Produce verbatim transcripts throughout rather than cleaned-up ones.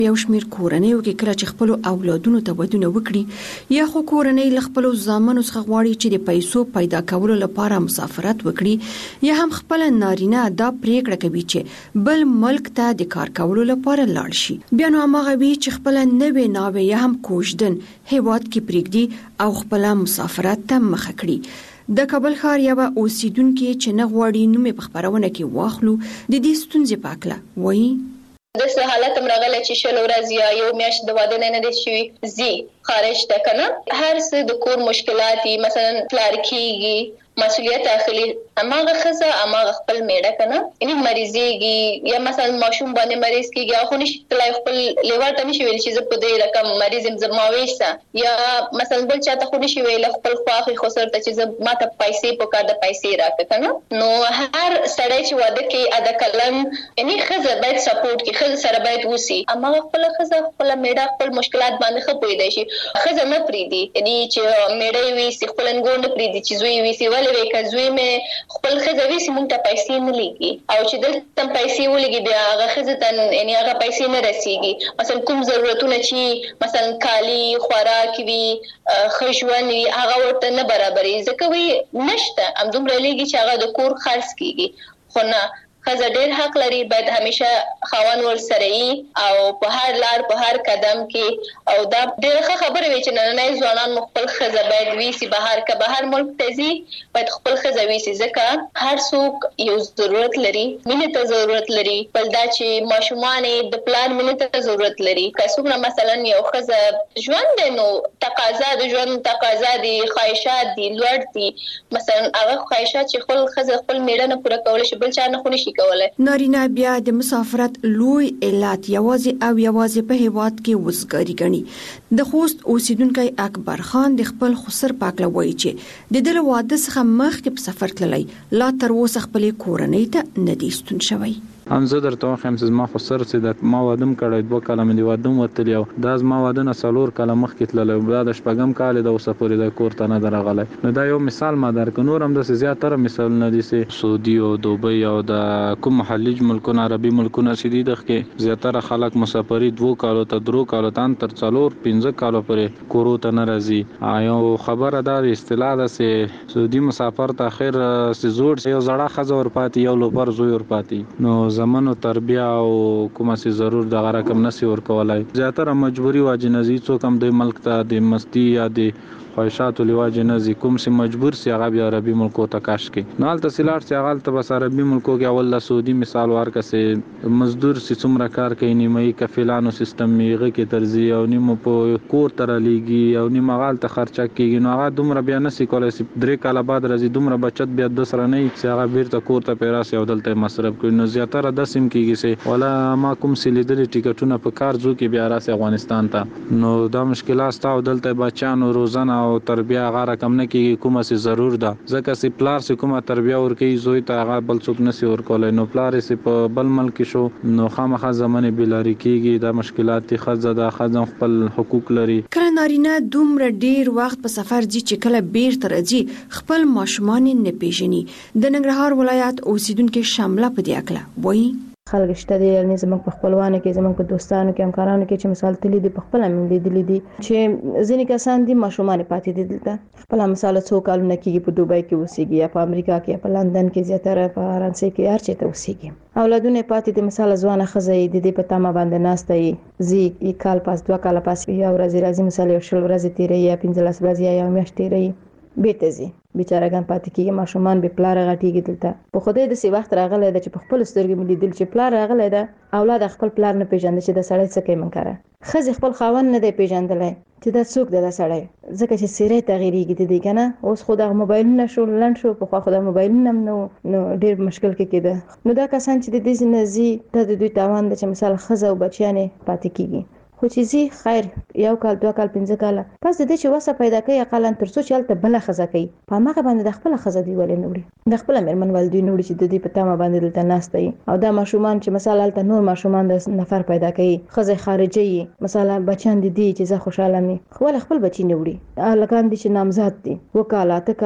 یو شمیر کورنۍ کې کله چې خپل اولادونو ته ودونه وکړي یا خو کورنۍ له خپل ځامنو څخه غواړي چې د پیسو پیدا کولو لپاره مسافرت وکړي یا هم خپل نارینه دا پریکړه کوي چې بل ملک ته د کار کولو لپاره لاړ شي. بیا نو هغه وی چې خپل نوې ناوې یا هم کوژدن هیواد کې پریږدي او خپل مسافرت ته مخ کړي. د کابل ښار یو اوسیدونکو چې نه غواړي نوم په خبرونه کې واخلو د دې ستونزې په اړه وایي. د څه حالت مرغله چې شل ورځې یا یو میاشت د واده نه نه شي زی خارج ته کنه هر څه د کور مشکلات مثلا پلار کیږي مسؤلیت اخلي اماغه خزه اماغه خپل میړه کنه یعنی مریضيږي یا مثلا ماشوم باندې مریض کیږي خو نشي تلای خپل لیوال ته نشي ویل چې زه په دې رقم مریض زما وېسه یا مثلا بل چاته خو نشي ویل خپل خواخي خو سره ته چې ما ته پیسې په کار د پیسې راکې کنه نو هر سړی چې واده کوي ادا کلن یعنی خزه باید سپورټ کوي خزه سره باید وسی اماغه خپل خزه خپل میړه خپل مشکلات باندې خپوي دی شي خزه نه پریدي یعنی چې میړه وی سي خپل نګون پریدي چې زوی وی سي ولې وکزوی مې خپل خزه وی سي مونږ ته پیسې نه لګي او چې دلته پیسې ولګي بیا هغه خزه ته یعنی هغه پیسې نه رسیږي مثلا کوم ضرورتونه چې مثلا کالی خوراک وی خښون وی هغه ورته نه برابرې ځکه وی نشته ام دومره لګي چې هغه د کور خرڅ کیږي خو نه خزه ډېر حق لري باید همیشه خاون ور سره ای او په هر لار په هر قدم کې او دا ډېر خبره وی چې نن نه ځوانان خپل خزه باید وی سي بهر که بهر ملک تزي باید خپل خزه وی سي ځکه هر څوک یو ضرورت لري مینه ته ضرورت لري بل دا چې ماشومان د پلان مینه ته ضرورت لري که څوک مثلا یو خزه ژوند نو تقاضا د ژوند تقاضا دي خواهشات دي لوړ دي مثلا هغه خواهشات چې خپل خزه خپل میړه نه پوره کول شي بل چا نه خوني نارینه بیا د مسافرت لوی علت یوازې او یوازې په هیواد کې وزګاری غني. د خوست اوسیدونکو اکبر خان د خپل خسر پاکله وایي چې د دل واده څخه مخکې په سفر تللی لا تر اوسه خپل کورنۍ ته نه دی ستون شوی. هم زه درته وایم چې ما خو سر چې د ما وادم کړی دوه کاله مې د وادم وتلی او دا زما واده نه څلور کاله مخکې تللی بیا د شپږم کال د اوسه پورې د کور ته نه دی راغلی. نو دا یو مثال ما درکړ نور هم داسې زیاتره مثالونه دي چې سعودي او دوبۍ او د کوم خلیج ملکونه عربي ملکونه چې دي دغه کې زیاتره خلک مسافري دوه کالو ته درو کالو ته تر څلور پنځه کالو پورې کورو ته نه راځي. یو خبره دا د اصطلاح ده چې سعودي مسافر ته اخر چې زوړ یو زړه ښځه ورپاتې یو لوبر زوی ورپاتې نو زمونو تربیه او کومه سي ضرور د رقم نسی ور کولای زیاتره مجبوری واجنزي څوک هم د ملک ته د مستی یا د خواهشاتو لواجه نزي کوم سي مجبور سي هغه بیا عربي ملکو ته کاش کې نو حالت سیلار سي هغه ته بس عربي ملکو کې اول د سعودي مثال ورکسه مزدور سي څومره کار کوي نیمه کفیلانو سیستم میغه کې ترزی او نیمه په کور تر لیږي او نیمه غال ته خرچه کیږي نو هغه دومره بیا نسی کولای سي درې کاله بعد راځي دومره بچت بیا د سره نه سي هغه بیرته کور ته پیراس یو دلته مصرف کوي نو زیاتره د سیم کیږي سي ولا ما کوم سي لیدل ټیکټونه په کار ځو کې بیا راسي افغانستان ته نو دا مشکلات تاو دلته بچانو روزانه او تربیه هغه رقم نه کیږي کومه سي ضرور ده ځکه سي پلار سي کومه تربیه ورکي زوی ته هغه بل څوک نسی ورکولای نو پلار سي په بل ملک شو نو خامخا زمانه بلاری کیږي دا مشکلات خزه د خزم خپل حقوق لري. کله نارینه دومره ډیر وخت په سفر ځي چې کله بیرته راځي خپل ماشومان نه پیژني. د ننګرهار ولایت اوسیدونکو شامله په دې اکله وایي خلک شته دي یعنی زموږ په خپلوانو کې زموږ په دوستانو کې همکارانو کې چې مثال تللی دي په خپل هم لیدلې دي چې ځینې کسان دي ماشومان پاتې دي دلته خپل مثال څو کالونه کېږي په دوبۍ کې اوسېږي یا په امریکا کې په لندن کې زیاتره په فرانسې کې هر چېرته اوسېږي اولادونه پاتې دي مثال ځوانه ښځه د دې په تمه باندې ناسته یي زی کال پاس دوه کاله پاس یا ورځې راځي مثال یو شل ورځې تیرې یا پنځلس ورځې یا میاشت تیرې بیرته ځي بیچارهګان پاتې کېږي ماشومان به پلار غټېږي دلته په خدای د سی وخت راغلی ده چې په خپل سترګې مې لیدل چې پلار راغلی ده اولاد خپل پلار نه پیژندل چې د سړی څه کوي منکره ښځې خپل خاوند نه دی پیژندلی چې دا څوک دی دا سړی ځکه چې څېرې تغیرېږي د دې که نه اوس خو دغه موبایلونه شو لنډ شو پخوا خو دغه موبایلونه هم نه نو ډېر مشکل کې کېده نو دا کسان چې د دې نه ځي دا د دوی تاوان ده چې مثال ښځه او بچیان پاتې کېږي خو چې زی خیر یو کال دوه کال پنځه کال پس د دې چې وسه پیدا کوي اقل تر څو چې الته بل خزه کوي په هغه باندې د خپل خزه دی ولې نوړي د خپل مرمن ولدي نوړي چې د دې په تمه باندې دلته ناشته او دا ماشومان چې مثلا الته نور ماشومان د نفر پیدا کوي خزه خارجي مثلا بچان دي دي چې زه خوشاله مي خو خپل بچی نوړي لکان دي چې نامزاد دي وکاله ته کاله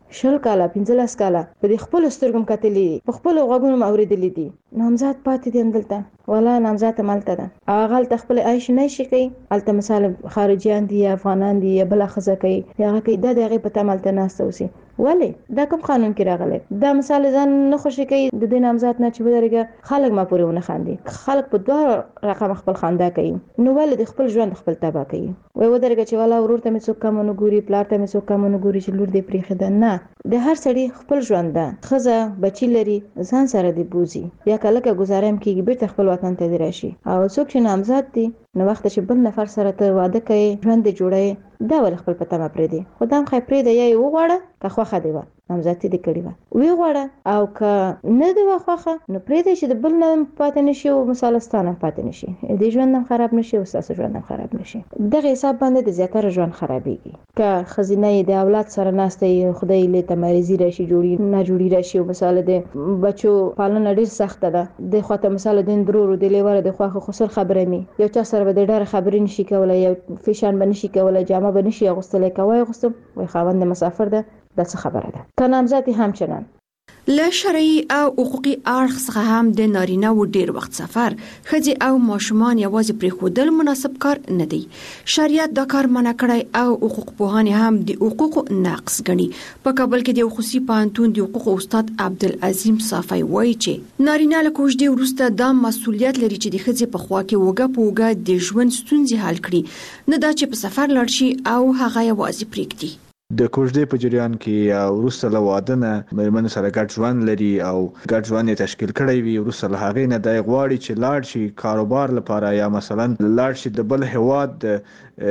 شل کاله پنځلس کاله په دې خپل سترګم کتلې په خپل غوږونو اوریدلې دي نامزاد پاتې دي اندلته ولا نامزاد مالته ده هغه تل خپل عيش نه شي کوي الته مثال خارجيان دي افغانان دي بل خزه کوي هغه کوي د دغه په تمالته ناست اوسي ولی دا کوم قانون کې راغلی دا مثال ځان نه خوشي کوي د دې نامزاد نه چې بدرګه خلک ما پورې ونه خاندي خلک په دوه رقم خپل خندا کوي نو ولې د خپل ژوند خپل تبا کوي وای ودرګه چې والا ورور ته مې څوک کم نه ګوري پلار ته مې څوک کم نه ګوري چې لور دې پریخه ده نه د هر سړي خپل ژوند ده خزه بچی لري ځان سره دی بوزي یا کله کې گزارم کیږي بیرته خپل وطن ته دی راشي او څوک چې نامزاد دي نو وخت چې بل نفر سره ته واده کوي ژوند جوړي دا ول خپل پته ما پرې دي خدام خې پرې دی یې وغواړه که خوخه دی و نامزادي دې کړی و وی غواړه او که نه دی وخوخه نو پرې دی چې د بل نه پاتې نشي او مثالستانه پاتې نشي دې ژوند هم خراب نشي او تاسو ژوند هم خراب نشي دغه حساب باندې د زیاتره ژوند خرابېږي که خزینه د اولاد سره ناشته خدای له تمریزي راشي جوړي نه جوړي راشي او مثال د بچو پالنه ډیر سخت ده د خواته مثال د درورو د لیوره د خواخه خسر خبره می یو چا سره به ډېر خبرې نشي کولای یو فیشن بنشي کولای جامه بنشي غوستل کوي غوستم وي خاوند مسافر ده دا څه خبره ده که نامزادي همچنان له شرعي او حقوقي اړخ څخه هم د نارینه و ډیر وخت سفر خځې او ماشومان یوازې پرې خودل مناسب کار نه دی شریعت دا کار منع کړی او حقوق پوهان هم د حقوقو نقص ګڼي په کابل کې د خصوصي پوهنتون د حقوق استاد عبدالعظیم صافی وایي چې نارینه له کوژدې وروسته دا مسؤلیت لري چې د خځې په خوا کې وګه په وګه د ژوند ستونزې حل کړي نه دا چې په سفر لاړ شي او هغه یوازې پرېږدي د کوژدې په جریان کې وروسته له واده نه مېرمن سره ګډ ژوند لري او ګډ ژوند یې تشکیل کړی وي وروسته له هغې نه د غواړي چې لاړ شي کاروبار لپاره یا مثلا لاړ شي د بل هیواد د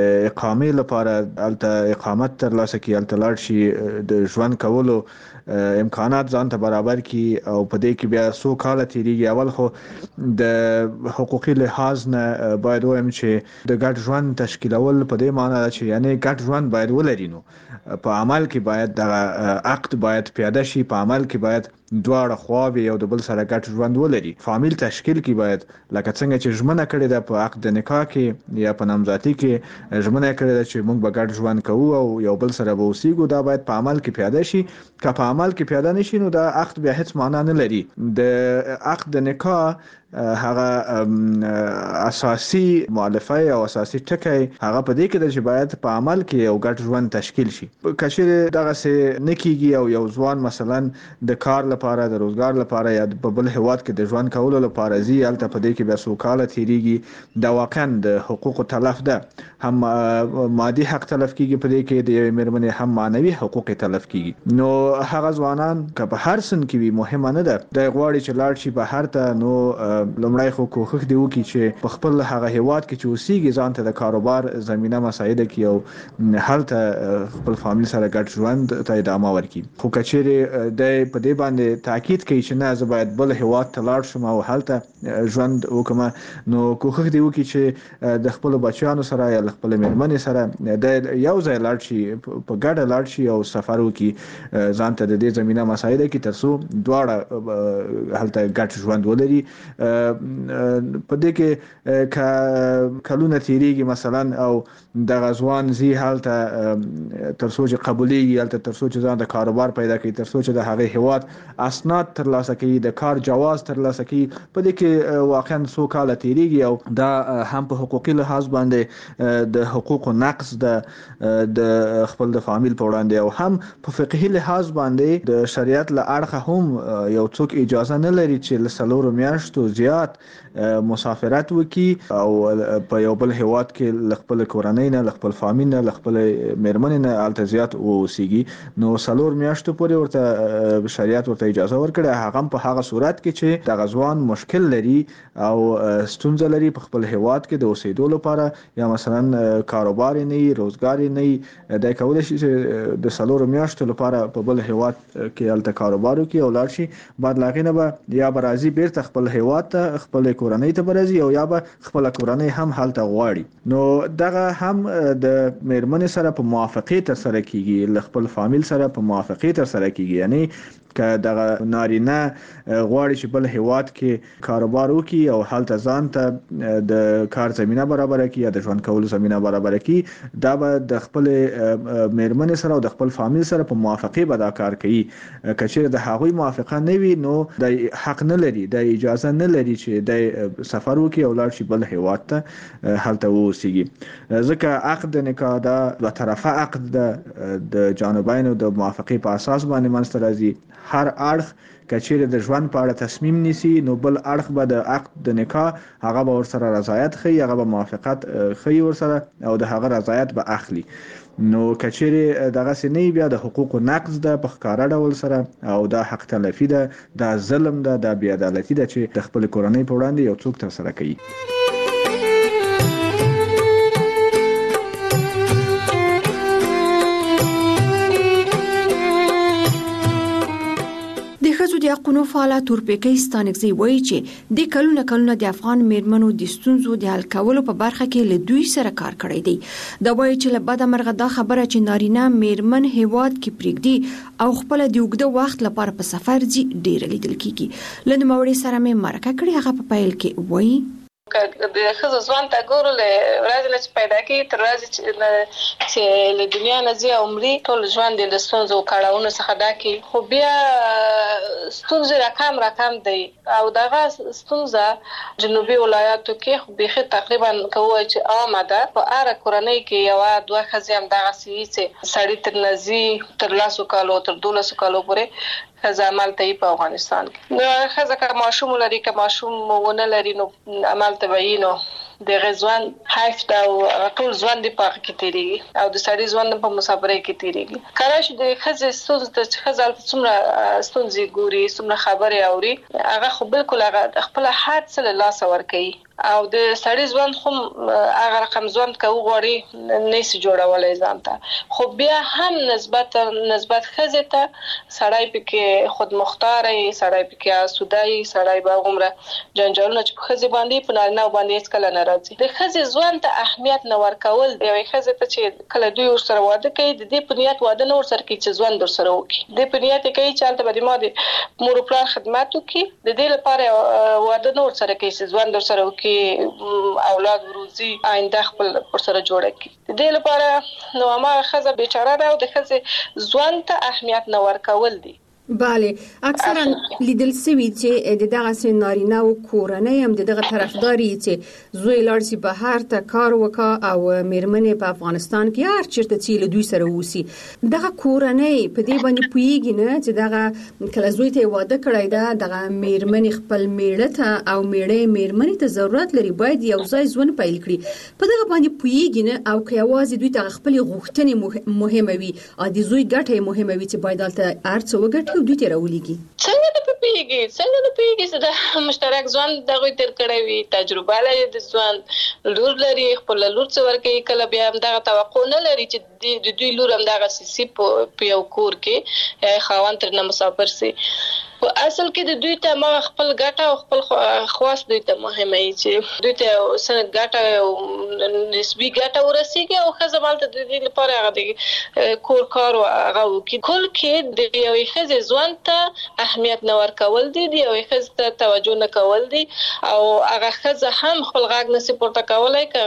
اقامې لپاره الته اقامت ترلاسه کړي الته لاړ شي د ژوند کولو امکانات ځان ته برابر کړي او په دې کې بیا څو کاله تیریږي اول خو د حقوقي لحاظ نه باید وایم چې د ګډ ژوند تشکیلول په دې معنی ده چې یعنی ګډ ژوند باید ولري نو په عمل کې باید د عقد باید پیاده شي په عمل کې باید دواړه خواوې یو د بل سره ګډ ژوند ولري فامیل تشکیل کې باید لکه څنګه چې ژمنه کړې ده په عقد نکاح کې یا په نامزادي کې ژمنه کړې ده چې موږ به ګډ ژوند کوو او یو بل سره به اوسېږو دا باید په عمل کې پیاده شي که په عمل کې پیاده نشي نو دا عقد بیا هیڅ معنا نه لري د عقد نکاح هغه اساسي مؤلفه او اساسي ټکی هغه په دې کې د چې باید په عمل کې یو ګډ ژوند تشکیل شي کچېره دغه څه نکېږي او یو ځوان مثلا د کار لپاره د روزګار لپاره یا په بل هواد کې د ژوند کولو لپاره زی الته په دې کې بیا سوکاله تیریږي دا واقعا د حقوقو تلف ده هم مادي حق تلف کیږي په دې کې د مېرمنې هم معنوي حقوق تلف کیږي نو هغه ځوانان که په هر سن کې وي مهمه نه ده د غواړي چې لاړ شي بهر ته نو لومړی خو کوښښ دی وکړي چې په خپل هغه هیواد کې چې اوسېږي ځان ته د کاروبار زمینه مساعده کړي او هلته خپل فامیل سره ګډ ژوند ته ادامه ورکړي خو کچېرې د په دې باندې تاکید کوي چې نه زه باید بل هیواد ته لاړ شم او هلته ژوند وکړم نو کوښښ دی وکړي چې د خپل بچیانو سره یا خپل مېرمنې سره د یو ځای لاړ شي په ګډه لاړ شي او سفر وکړي ځان ته د دې زمینه مساعده کړي تر څو دواړه هلته ګډ ژوند ولري په دې کې کلونه تیریږي مثلا او د غزوان زی حالت تر څو چې قبوليږي حالت تر څو چې ځان د کاروبار پیدا کوي تر څو چې د هغه هیواد اسناد ترلاسه کوي د کار جواز ترلاسه کوي په دې کې واقعا څو کال تیریږي او دا هم په حقوقي لحاظ باندې د حقوقو نقص د د خپل د فامیل په وړاندې او هم په فقهي لحاظ باندې د شریعت له اړخه هم یو څوک اجازه نه لري چې لسلور میاشتو زیات مسافرت وکي او په یو بل هیواد کې خپل کورنۍ نه خپل فامیل نه خپل مېرمنې نه الته زیات اوسېږي نو سلور میاشتو پورې ورته شریعت ورته اجازه ورکړه هغه په هغه صورت کې چې د غزوان مشکل لري او ستونزه لري په خپل هیواد کې د اوسېدو لپاره یا مثلا کاروبار نه روزګار نه د کولای شي د سلور میاشتو لپاره په بل هیواد کې الته کاروبار وکي او لاړ شي بعد لاغینه به یا برازي بیرته خپل هیواد ته خپل کورنۍ ته برازي او یا به خپل کورنۍ هم حالت غواړي نو دغه هم د مېرمنې سره په موافقه تر سره کیږي خپل فامیل سره په موافقه تر سره کیږي یعنی که دغه نارینه غواړي چې بل هیواد کې کاروبار وکړي او هلته ځان ته د کار زمينه برابر کړي یا د ژوند کولو زمينه برابر کړي، دا به د خپل میرمنې سره او د خپل فامیل سره په موافقه به دا کار کوي. کچېر د هغوی موافقه نه وي نو د حق نه لري، د اجازه نه لري چې د سفر وکړي او لاړ شي بل هیواد ته هلته اوسېږي. ځکه عقد د نکاح دا دوه طرفه عقد ده، د جانبینو د موافقه په اساس باندې منځته راځي. هر اړخ کچېر د ژوند په اړه تصمیم نیسي نو بل اړخ به د عقد د نکاح هغه به ورسره رضایت ښیي، هغه به موافقت ښیي ورسره او د هغه رضایت به اخلي. نو کچېر دغه سنې بیا د حقوقو نقض ده په ښکاره ډول سره او دا حق تلفي ده، دا ظلم ده، دا بې عدالتي ده چې د خپل کورنۍ په وړاندې یو څوک ترسره کوي. د حقونو فعال تورپیکۍ ستانکزی وایي چې د کلونه کلونه د افغان میرمنو د ستونزو د حل کولو په برخه کې له دوی سره کار کړی دی. دا وایي چې له بده مرغه دا خبره چې نارینه میرمن هیواد کې پریږدي او خپل د اوږده وخت لپاره په سفر ځي ډیر لیدل کیږي. له نوموړي سره مې مرکه کړې، هغه په پیل کې وایي که د ښځو ځوان ته ګورو له ورځې نه چې پیدا کېږي تر ورځې چې له دنیا نه ځي او مري ټول ژوند یې له ستونزو او کړاوونو څخه ډک وي، خو بیا ستونزې راکم راکم دی او دغه ستونزه جنوبي ولایاتو کې خو بیخي تقریبا که ووایو چې عامه ده. په هره کورنۍ کې یوه دوه ښځې همدغسې وي چې سړي تر نه ځي تر لسو کالو تر دولسو کالو پورې ښځه عملته وي په افغانستان کې. نو ښځه که ماشوم ولري که ماشوم ونه لري نو عملته به وي، نو د هغې ژوند حیف ده او ټول ژوند یې په هغه کې تېرېږي او د سړي ژوند هم په مسافرۍ کې تېرېږي. که راشي د ښځې ستونزو ته چې ښځه هلته څومره ستونزې ګوري، څومره خبرې اوري، هغه خو بالکل هغه خپله هر څه له لاسه ورکوي او د سړي ژوند خو هغه رقم ژوند که وغواړي نشي جوړولی ځان ته، خو بیا هم نسبت نسبت ښځې ته سړی پکې خودمختاره وي، سړی پکې آسوده وي، سړی به هغومره جنجالونه چې په ښځې باندې په نارینهو باندې هېڅکله نه راځي. د ښځې ژوند ته اهمیت نه ورکول، یوې ښځې ته چې کله دوی ورسره واده کوي د دې په نیت واده نه ورسره کوي چې ژوند ورسره وکړي، د دې په نیت یې کوي چې هلته به د ما د مور و پلار خدمت وکړي، د دې لپاره واده نه ورسره کوي چې ژوند ورسره وکړي، اولاد وروزي آینده خپل ورسره جوړه کړي. د دې لپاره نو هماغه ښځه بیچاره ده او د ښځې ژوند ته اهمیت نه ورکول دي. بله، اکثرا لیدل سوي چې د دغه سي نارینه او کورنۍ هم د دغه طرفداري چې زوی لاړ شي بهر ته کار وکړي او میرمنې په افغانستان کې هر چیرته چې له دوی سره اوسي. دغه کورنۍ په دې باندې پوهیږي نه چې دغه کله زوی ته واده کړی ده، دغه میرمنې خپل میړه ته او میړه میرمنې ته ضرورت لري باید یو ځای ژوند پیل کړي. په دغه باندې پوهیږي نه او که یوازې دوی ته خپل غوښتنې مهمه وي او د زوی ګټه مهمه وي چې باید هلته هر څه وګټي دوی ته راولېږي. څنګه نه پوهېږي څنګه نه پوهېږي چې د مشترک ژوند دغوی تېر کړی وي، تجربه لري د ژوند، لور لري، خپل لور څه ورکوي، کله بیا همدغه توقع نه لري چې د دوی لور همدغسې سي په یو کور کې خاوند ترنه مسافر سي. په اصل کې د دوی ته ما خپل ګټه او خپل خواست دوی ته مهمه وي چې دوی ته څه ګټه او نسبي ګټه ورسېږي او ښځه مالته د دې لپاره هغه د کور کار هغه وکړي. کل کې د یوې ښځې ژوند ته اهمیت نه ورکول دي، د یوې ښځې ته توجه نه کول دي او هغه ښځه هم خپل غږ نشي پورته کولی. که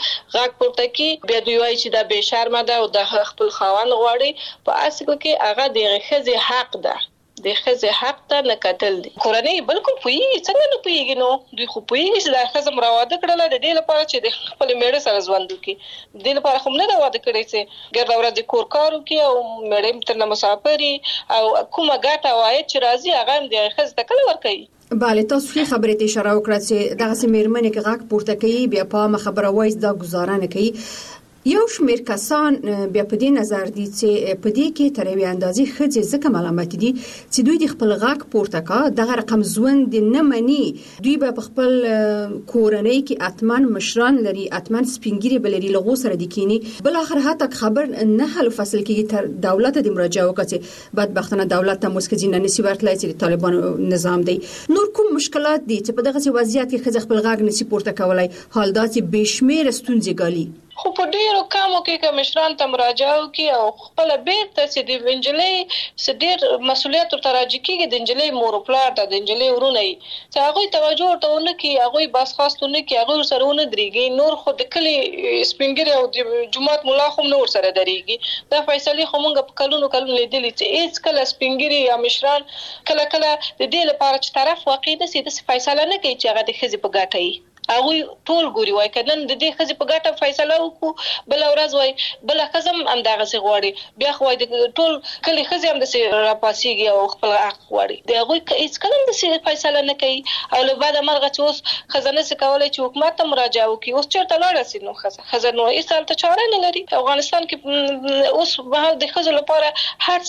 غږ پورته کړي بیا دوی وایي چې دا بې شرمه ده او د خپل خاوند غواړي. په اصل کې هغه د هغې ښځې حق ده، د ښځې حق ته نه کتل دي. کورنۍ بالکل پوهېږي، څنګه نه پوهېږي، نو دوی خو پوهېږي چې دا ښځه م راواده کړله د دې لپاره چې د خپل میړه سره ژوند وکړي، د دې لپاره خو م نه ده واده کړی چې ګرده ورځ کور کار وکړي او میړه م ترنه مسافر وي او کومه ګټه او عاید چې راځي هغه هم د هغې ښځې ته کله ورکوي. بله، تاسو ښې خبرې ته اشاره وکړه چې دغسې میرمنې که غږ پورته کوي بیا په عامه خبره وایي دا ګزاره نه کوي. یو شمېر کسان بیا په دې نظر دي چې په دې کې تر یوې اندازې ښځې ځکه ملامت دي چې دوی د خپل غږ پورته کا دغه رقم ژوند نه مني. دوی به په خپل کورنۍ کې اتمن مشران لري، اتمن سپینګیري به لري، له هغو سره دي کینی. بالاخره حتی خبر نه حل فصل کېږي تر دولت د مراجعه وکړي چې بدبختانه دولت ته مسکه نه نسی ورتلای چې د طالبانو نظام دی. نور کوم مشکلات دي چې په دغه وضعیت کې ښځه خپل غږ نسی پورته کولای؟ حال دا چې بشمیر ستونزې ګالي. خو په ډیرو کمو کې کمشران ته مراجعه وکړي او خپل بیرته چې د انجلۍ سډیر مسولیت ورته راځي کېږي د انجلۍ مور او پلار ته د انجلۍ ورونه یې چې هغوی توجه ورته ونه کړي هغوی بس خواست ونه کړي هغوی ورسره ونه درېږي نور خو د کلي سپین ږیري او د جومات ملا خو هم نه ورسره درېږي دا فیصلې خو موږ په کلونو کلونو لیدلي چې هېڅ کله سپین ږیري یا مشران کله کله د دې لپاره چې طرف واقع داسې داسې فیصله نه کوي چې هغه د ښځې په ګټه وي هغوی ټول ګوري وایي که نن د دې ښځې په ګټه فیصله وکړو بله ورځ وایي بله ښځه هم همدغسې غواړي بیا خو وایي د ټول کلي ښځې هم داسې راپاڅېږي او خپل حق غواړي د هغوی هېڅ کله هم داسې فیصله نه کوي او له بعده مرغه چې اوس ښځه نشي کولی چې حکومت ته مراجعه وکړي اوس چېرته لاړه سي نو ښځه ښځه نو هېڅ هلته چاره نه لري افغانستان کې اوس مهال د ښځو لپاره هر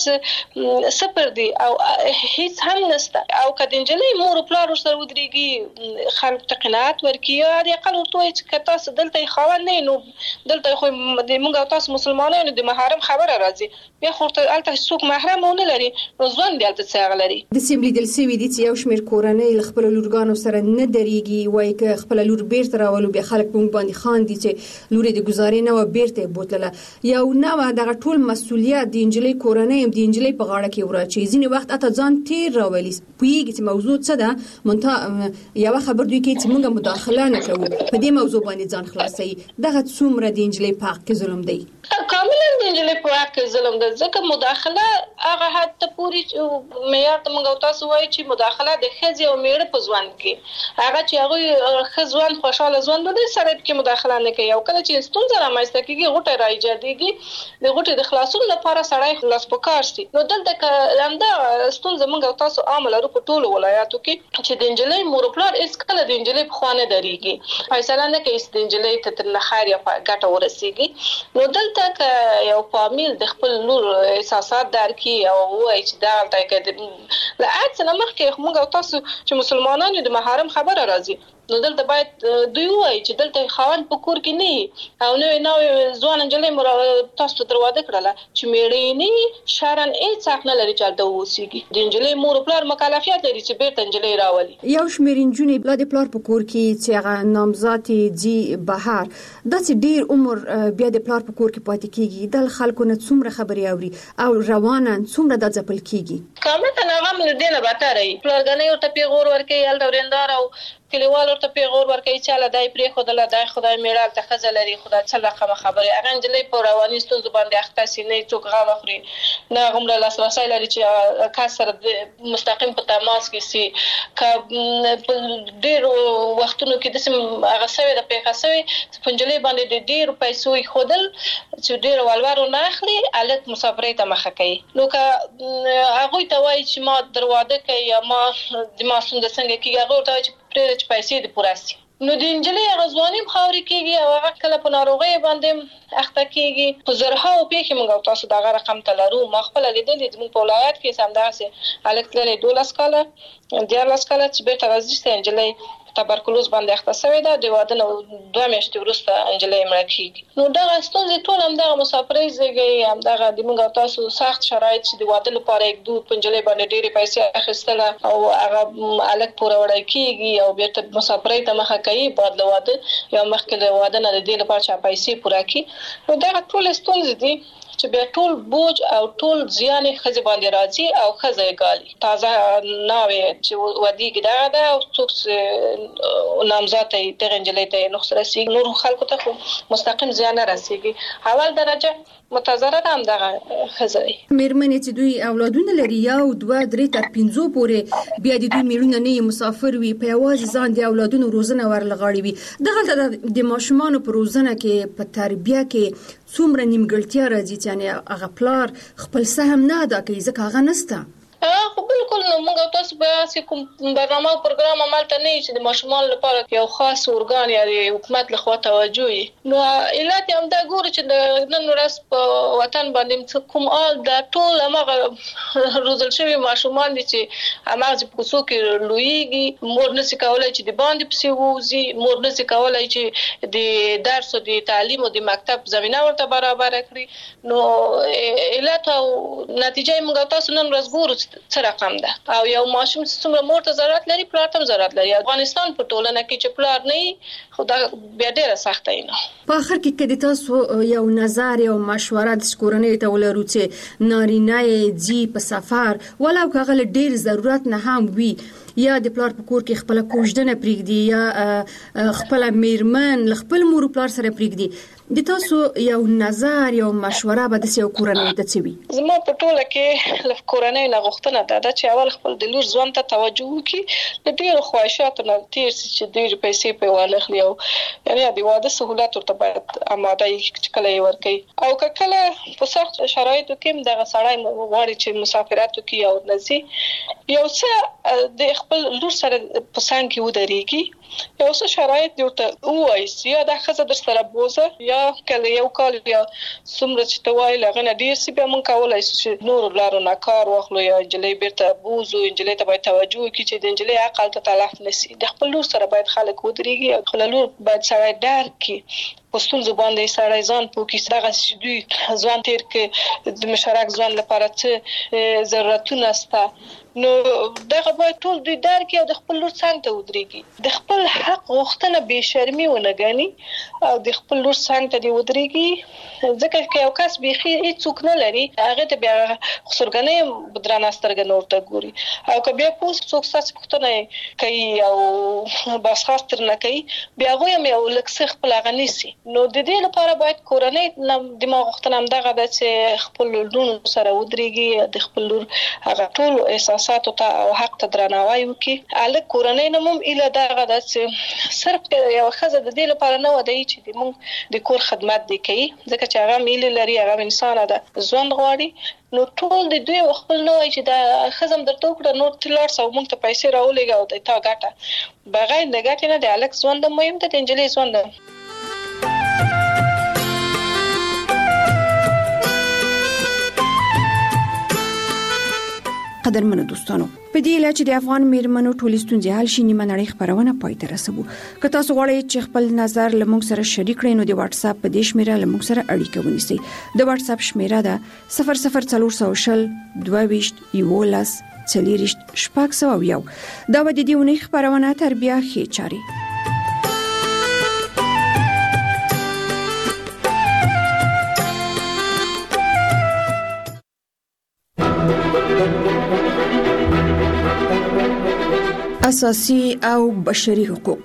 څه صفر دي او هېڅ هم نشته او که د نجلۍ مور او پلار ورسره ودرېږي خلکو ته قناعت ورکړي یا د اقل ورته وایي چې که تاسو دلته یې خاوند نه نو دلته خو د موږ او تاسو مسلمانانو د محرم خبره راځي بیا خو ورته هلته څوک محرم ونه لري نو ځوان دی هلته څه هغه لري داسې لیدل سوي دي چې یو شمېر کورنۍ له خپلو لورګانو سره نه درېږي وایي که خپله لور بیرته راولو بیا خلک په موږ باندې خاندي چې لور یې د ګزارې نه وه بیرته یې بوتلله یو نه وه دغه ټول مسؤلیت د نجلۍ کورنۍ هم د نجلۍ په غاړه کې وراچوي ځینې وخت حتی ځان تېر راولي پوهېږي چې موضوع څه ده منتها یوه خبر دوی کوي چې موږ مداخله نه کوو په دې موضوع باندې ځان خلاصوي دغه څومره د نجلۍ په حق کې ظلم دی کاملا د نجلۍ په حق کې ظلم ده ځکه مداخله هغه حد ته پورې معیار ته موږ او تاسو وایو چې مداخله د ښځې او میړه په ژوند کې هغه چې هغوی ښه ژوند خوشحاله ژوند ولري سره پکې مداخله نه کوي او کله چې ستونزه رامنځته کېږي غوټه راایجادېږي د غوټې د خلاصون لپاره سړی لاس په کار سي نو دلته که همدا ستونزه موږ او تاسو عامه لرو په ټولو ولایاتو کې چې د نجلۍ مور او پلار هېڅ کله د نجلۍ په خوا نه درېږي فیصله نه کوي چې د نجلۍ ته تر خیر یا ګټه ورسېږي نو دلته که یو فامیل د خپل لور احساسات درک کړي او وایي چې دا هلته کې له هر څه نه مخکې موږ او تاسو چې مسلمانانو د محرم خبره راځي نو دلته باید دوی وایي چې دلته خاوند په کور کې نه او نوې نوې ځوان نجلۍ تاسو ته در واده کړله چې میړه یې نه شرعاً هېڅ حق نه لري چې هلته واوسېږي د نجلۍ مور او پلار مکلفیت لري چې بیرته نجلۍ راولي یو شمېر نجونې لا د پلار په کور کې چې هغه نامزاد یې ځي بهر داسې ډېر عمر بیا د پلار په کور کې پاتې کېږي د خلکو نه څومره خبرې اوري او رواناً څومره دا ځپل کېږي کاملاً هغه هم له دې نه بدتره وي پلارګنۍ ورته پیغور ورکوي هلته ورېندار او کلیوال ورته پیغور ورکوي چې هله دا یې پرېښودله دا یې خدای میړه هلته ښځه لري خو دا څه رقمه خبرې هغه نجلۍ په رواني ستونزو باندې اخته سي نه څوک غم اخلي نه هغومره لاسرسی لري چې کس سره مستقیم په تماس کې سي که په ډېرو وختونو کې داسې هغه سوې ده پېښه سوې چې په نجلۍ باندې د ډېرو پیسو ایښودل چې ډېرو ولور ونه اخلي هلک مسافرۍ ته مخه کوي نو که هغوی ته وایي چې ما در واده کوي یا ما د ما ستونزه څنګه کېږي هغوی ورته وایي چې پرېږده چې پیسې دې پوره سي نو د نجلۍ هغه ځواني هم خاورې کېږي او هغه کله په ناروغیو باندې اخته کېږي په زرهاو پیښې موږ او تاسو دغه رقم ته لرو ما خپله لیدلې زموږ په ولایت کې همدغسې هلک تللی دولس کاله دیارلس کاله چې بېرته راځي نجلۍ تبرکلوز باندې اخته شوې ده د واده نه دوه میاشتې وروسته نجلۍ مړه کېږي نو دغه ستونزې ټول همدغه مسافرۍ زېږوي همدغه د موږ او تاسو سخت شرایط چې د واده لپاره یکدود په نجلۍ باندې ډېرې پیسې اخیستله او هغه هلک پوروړی کېږي او بېرته مسافرۍ ته مخه کوي بعد له واده یا مخکې له واده نه د دې لپاره چې پیسې پوره کړي نو دغه ټولې ستونزې دي چې بیا ټول بوج او ټول زیان ښځې باندې راځي او ښځه یې ګالي تازه ناوې چې ودېږي دغه ده او څوک نامزاد ته یې دغه نجلۍ ته یې نقص رسېږي نورو خلکو ته خو مستقیم زیان نه رسېږي اول درجه متضرره هم دغه ښځه وي مېرمنې چې دوی اولادونه لري یو دوه درې تر پنځو پورې بیا د دوی میړونه نه مسافر وي په یوازې ځان د اولادونو روزنه ورلغاړي وي دغلته د ماشومانو په روزنه کې په تربیه کې څومره نیمګړتیا راځي چې یعنې هغه پلار خپل سهم نه ادا کوي ځکه هغه نشته خو بالکل نو موږ او تاسو به هسې کوم برنامه او پروګرام همالته نه وي چې د ماشومانو لپاره یو خاص ارګان یا د حکومت لخوا توجه وي نو علت یې همدا ګورو چې د نن ورځ په وطن باندې کوم آل دا ټول هماغه روزل شوي ماشومان دي چې هماغسې په کوڅو کې لویېږي مور نشي کولی چې د باندې پسې ووځي مور نشي کولی چې د درس او د تعلیم او د مکتب زمینه ورته برابره کړي نو علت او نتیجه یې موږ او تاسو نن ورځ ګورو څه رقم ده او یو ماشوم څومره مور ته ضرورت لري پلار ته ضرورت لري افغانستان په ټولنه کې چې پلار نه خو دا بیا ډیره سخته نه. په اخر کې کدی تاسو یو نظر او مشوره د کورنۍ ته ولرو چې نارینه یې جی په سفر ولا کغه ډیر ضرورت نه هم وي یا د پلار په کور کې خپل کوژدنه پریږدي یا خپل میرمن خپل مور پلار سره پریږدي د تاسو یو نظر یو مشوره به د یو کورنۍ ته چوي؟ زما په ټوله کې ل کورنۍ نه غوښتنه ده چې اول خپل د لور ځوان ته توجه وکړي، د ډیرو خواهشاتو نه تیر چې ډیر پیسې په والخلی او یعنی د واده سہولت ورته باید آماده چې کله یې ورکړي او کله په سخت شرایطو کې دغه سړی غواړي چې مسافرت وکړي او نزي یو څه د خپل لور سره په څنګ کې ودرېږي، یو څه شرایط دی ورته وایي یا دا ښځه در سره بوزه یا کله یو کال یا څومره چې ته وایي له هغه نه ډېر څه بیا موږ کولی شو چې نورو لارو نه کار واخلو یا نجلۍ بیرته بوزو، نجلۍ ته باید توجه وکړي چې د نجلۍ عقل ته تلف نه شي. د خپل لور سره باید خلک ودرېږي او خپله لور باید سړی ډار کړي، په ستونزو باندې سړی ځان پوه کړي دغه چې دوی ځوان تېر کړي د مشترک ځوان لپاره څه ضرورتونه شته، نو دغه باید ټول دوی درک کړي او د خپل لور څنګ ته ودرېږي، د خپل حق غوښتنه بې شرمي ونه ګڼي او د خپل لور څنګ ته دې ودرېږي، ځکه که یو کس بیخي هېڅوک نه لري هغې ته بیا خسرګنۍ درنه سترګه نه ورته ګوري او که بیا پوه څوک ستاسې پوښتنه کوي او باسخاست ترنه کوي بیا هغوی هم یو لږ څه خپل هغه نیسي. نو د دې لپاره باید کورنۍ د ما غوښتنه همدغه ده چې خپل لورونو سره ودرېږي، د خپل لور هغه ټولو احساساتو ته او حق ته درناوی وکړي. هلک کورنۍ نه هم ایله دغه ده چې صرف یوه ښځه د دې لپاره نه ودوي چې د موږ د کور خدمت دې کوي، ځکه چې هغه هم ایله لري، هغه انسانه ده ژوند غواړي. نو ټول د دوی خپل نه وایي چې دا ښځه هم درته وکړه نور ته لاړ شه او موږ ته پیسې راولېږه او د تا ګټه بغیر د ګټې نه د هلک ژوند هم مهم ده، د نجلۍ ژوند هم. قدرمنو دوستانو، په دې اله چې د افغان میرمنو ټولې ستونزې حل شي نیمه نړۍ خپرونه پای ته رسوو. که تاسو غواړئ چې خپل نظر له موږ سره شریک کړئ نو د واتس اپ په دې شمیره له موږ سره اړیکه ونیسئ. د واتس اپ شمیره ده صفر صفر څلور سوه شل دوه ویشت یولس څلېرویشت شپږ سوه یو. دا به د دې اونۍ خپرونه تر بیا ښې چارې. اساسي او بشري حقوق.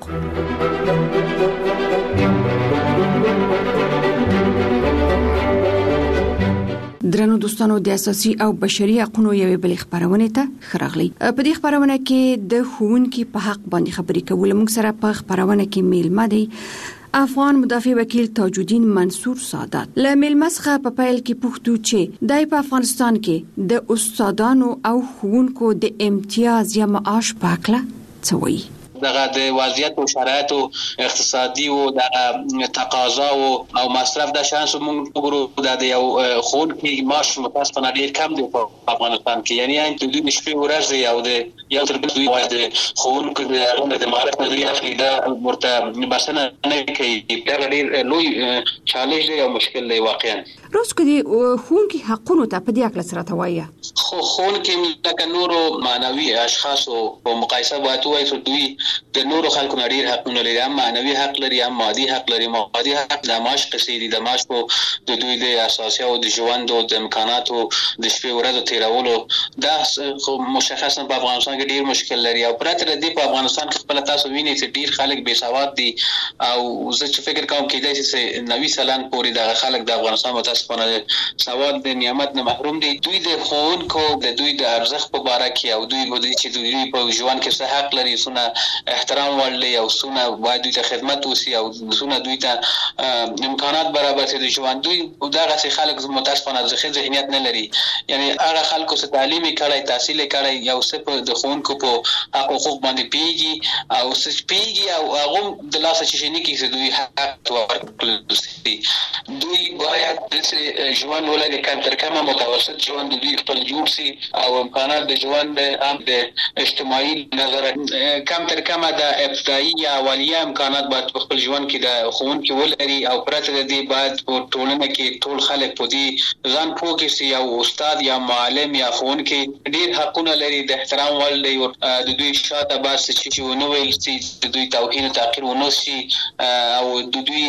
درنو دوستانو، د اساسي او بشري حقوقو یوې بلې خبرونه ته خراغلی. په دې خبرونه کې د ښوونکي په حق باندې خبرې کول. موږ سره په خبرونه کې میلمه دی افغان مدافع وکیل تاج الدین منصور سادات. له میلمه څخه په پیل کې پوښتو چې دای په افغانستان کې د استادانو او ښوونکو د امتیاز یا معاش په اړه څه وایي. دغه د وضعیت او شرایط او اقتصادي او د تقاضا او مصرف د شانس موږ وګورو د یو خونکي معاش متاسفانه ډیر کم دی په افغانستان کې، یعنی ان د دوی شپې ورځې او د یو تر بل دوی د خونکو د د معرفت د ریاضي د مرته بسنه نه کوي. دا ډیر لوی چالش دی او مشکل دی واقعا. روز کدي خونکي حقونو ته په دې اړه سره توایي. خو خونکي لکه نورو معنوي اشخاص په مقایسه باید وایي چې دوی د نورو خلکو ډیر حقونه لري، هم معنوي حق لري، هم مادي حق لري. مادي حق د معاش قصې دي، د معاش په د دوی د اساسي او د ژوند او د امکاناتو د شپې ورځې تیرولو دا مشخصا په افغانستان کې ډیر مشکل لري. او پرته د دې په افغانستان کې خپل تاسو وینئ چې ډیر خلک بې سواد دي او زه چې فکر کوم کېدای شي چې نوي سلان پورې د خلک د افغانستان متاسفانه سواد د نعمت نه محروم دي. دوی د ښوونکو د دوی د ارزښت په باره کې او دوی په چې دوی په ژوند کې څه حق لري، څونه احترام ورلي او څونه باید دوی ته خدمت وشي او څونه دوی ته امکانات برابر شي د ژوند. دوی دغه څه خلک متاسفانه ځخه ذهنیت نه لري، یعنی هغه خلکو څخه تعلیم کړي، تحصیل کړي، یو څه په د ښوونکو په حق او حقوق باندې پیږي او څه پیږي او هغه د لاسه چې شنی کې دوی حق ورکړي. دوی باید د ژوند ولري کم تر کمه متوسط ژوند دوی خپل جوړ سي او امکانات د ژوند هم د اجتماعي نظر کم تر کمه د ابتدایي یا اولیه امکانات باید په خپل ژوند کې د ښوونکي ولري او پرته د دې باید په ټولنه کې ټول خلک په دې ځان پوه کړي چې یو استاد یا معلم یا ښوونکی ډېر حقونه لري د احترام وړ دی د دوی شاته باید څه چې ونه ویل سي د دوی توهین او تحقیر ونه شي او د دوی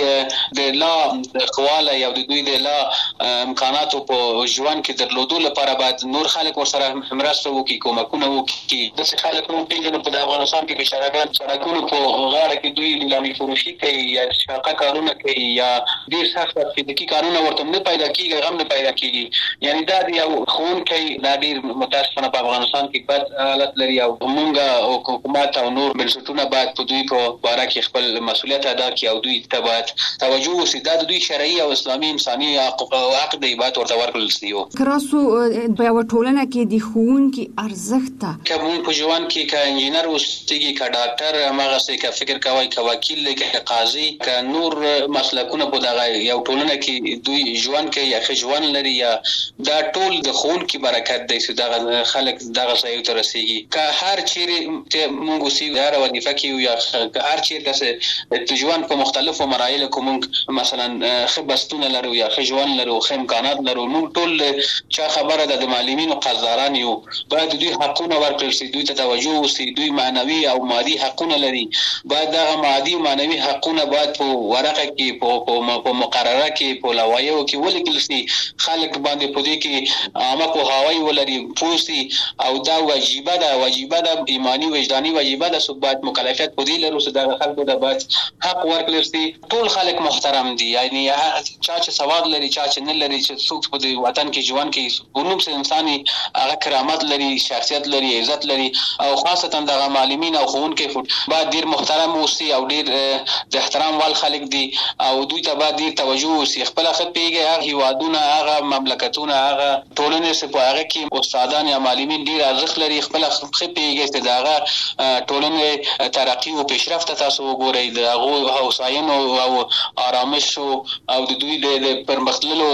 د لا د خواله یا د دوی د لا امکاناتو په ژوند کې درلودو لپاره باید نور خلک ورسره مرسته وکړي کومکونه وکړي داسې خلک موږ پېژنو په افغانستان کې بېچارهګان سړکونو په غاړه کې دوی لیلامي فروشي کوي یا شاقه کارونه کوي یا ډېر سخت فزیکي کارونه ورته نه پیدا کېږي غم نه پیدا کېږي یعنی دا د یو ښوونکی دا ډېر متاسفانه په افغانستان کې بد حالت لري او موږ حکومت او نور بنسټونه باید په دوی په باره کې خپل مسؤلیت ادا کړي او دوی ته باید توجه وشي دا د دوی شرعي او اسلامي انساني حق دی باید ورته ورکړل شي کراسو په یو ټولنه کې د ښوونکي ارزښت ته که موږ په ژوند کې که انجینر اوسېږي که ډاکټر هماغسې که فکر کوئ که وکیل دی که قاضي که نور مسلکونه په دغه یو ټولنه کې دوی ژوند کوي یا ښه ژوند لري یا دا ټول د ښوونکي برکت دی چې دغه خلک دغه ځایو ته رسېږي که هر چیرې موږ اوسېږو هره وظیفه کې یو یا هر چیرې د ژوند په مختلفو مراحلو کې موږ مثلا ښه بستونه لرو یا ښه ژوند لرو ښه امکانات لرو موږ ټول چا خبره ده د معلمینو قدردان یو باید دوی حقونه ورکړل شي دوی ته توجه وشي دوی معنوي او مادي حقونه لري باید دغه مادي او معنوي حقونه باید په ورقه کې په مقرره کې په لوایحو کې ولیکل شي خلک باندې په دې کې عامه پوهاوی ولري پوه شي او دا واجبه ده واجبه ده ایماني وجداني واجبه ده چې باید مکلفیت په دې لرو چې دغه خلکو ته باید حق ورکړل شي ټول خلک محترم دي یعنی چا چې سواد لري چا چې نه لري چې څوک په دې وطن کې ژوند کوي ونوم چې انساني هغه کرامت لري شخصیت لري عزت لري او خاصتا دغه معلمین او ښوونکي باید ډېر محترم اوسي او ډېر د احترام وړ خلک دي او دوی ته باید ډېر توجه وشي خپله ښه پوهېږي هغه هېوادونه هغه مملکتونه هغه ټولنې چې په هغه کې استادان یا معلمین ډېر ارزښت لري خپله ښه پوهېږي چې د هغه ټولنې ترقي او پیشرفت ته تاسو وګورئ د هغو هوساینو او آرامشو او د دوی د پرمختللو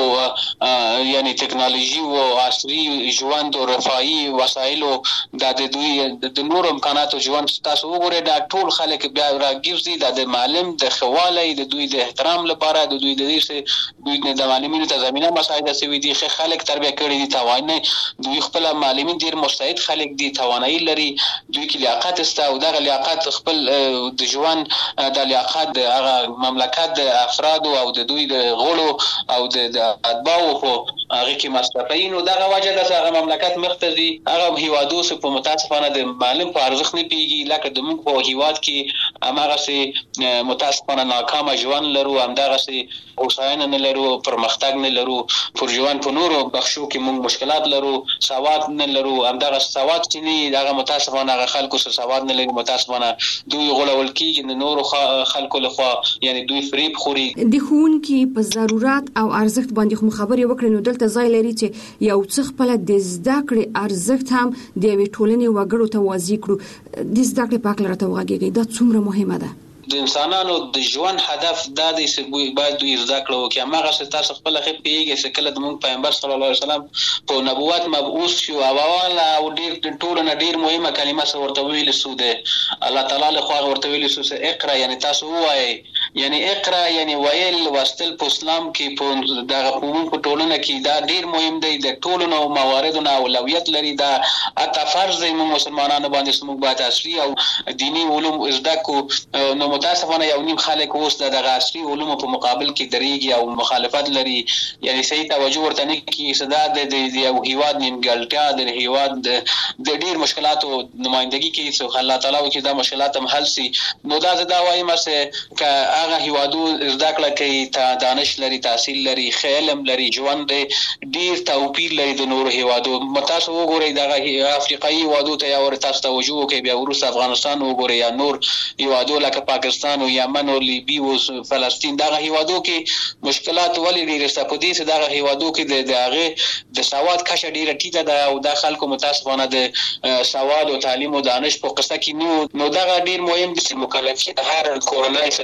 یعنی ټکنالوژي او عصري ژوند او رفاهي وسایلو دا د دوی د نورو امکاناتو ژوند تاسو وګورئ دا ټول خلک بیا راګرځي دا د معلم د ښه والی د دوی د احترام لپاره د دوی د دې دوی د معلمینو ته زمینه مساعده شوي دي ښه خلک تربیه کړي دي توانه دوی خپل معلمین ډېر مستعد خلک دي توانایي لري دوی کې لیاقت شته او دغه لیاقت خپل د ژوند د لیاقت د هغه مملکت د افرادو او د دوی د غړو او د اتباعو په هغه کې مصرفوي نو دغه وجه ده چې هغه مملکت مخته ځي هغه هېوادو چې په متاسفانه د معلم په ارزښت نه پوهېږي لکه د موږ په هېواد کې هماغسې متاسفانه ناکامه ژوند لرو همدغسې هوساینه نه لرو پرمختګ نه لرو پر ژوند په نورو بخشو کې موږ مشکلات لرو سواد نه لرو همدغه سواد چې نه دغه متاسفانه هغه خلکو چې سواد نه لري متاسفانه دوی غولول کېږي د نورو خلکو لخوا یعنې دوی فریب خوري د ښوونکي په ضرورت او ارزښت باندې خو خبرې وکړې نو دلته ځای لري چې یو څه خپله د زده کړې ارزښت هم د یوې ټولنې وګړو ته واضح کړو د زده کړې په هکله راته وغږېږئ دا څومره مهمه ده د انسانانو د ژوند هدف دا دی چې باید دوی زده کړه وکړي هماغسې تاسو خپله ښه پوهېږئ چې کله د موږ پیغمبر صلی الله علیه وسلم په نبوت مبعوث شو او اوله او ډېر ټولو نه ډېر مهمه کلمه څه ورته ویلې سو د الله تعالی لخوا ورته ویلې سو چې اقرا یعنې تاسو ووایئ یعنې اقرا یعنې ویل لوستل په اسلام کې په دغه په موږ په ټولنه کې دا ډېر مهم دی د ټولو نو مواردو نه اولویت لري دا حتی فرض دی موږ مسلمانانو باندې چې موږ باید عصري او دیني علوم زده کړو نو متاسفانه یو نیم خلک اوس د دغه عصري علومو په مقابل کې درېږي او مخالفت لري یعنې صحیح توجه ورته نه کېږي چې دا د یو هېواد نیمګړتیا د هېواد د ډېر مشکلاتو نمایندګي کوي چې الله تعالی وکړي دا مشکلات هم حل سي نو دا زه دا وایم چې که هغه هېوادو زده کړه کوي دانش لري تحصیل لري ښه علم لري ژوند ډېر توپیر لري د نورو هېوادو تاسو وګورئ دغه افریقایي هېوادو ته یا تاسو توجه وکړئ بیا وروسته افغانستان وګورئ یا نور هېوادو لکه پاکستان او یمن او لیبي او فلسطین دغه هېوادو کې مشکلات ولې ډېرې شته په دې چې دغه هېوادو کې د هغې د سواد کچه ډېره ټیټه ده او دا خلکو متاسفانه د سواد او تعلیم او دانش په قصه کې نه نو دغه ډېر مهم دی چې مکلفیت هر کورنۍ چې د خپل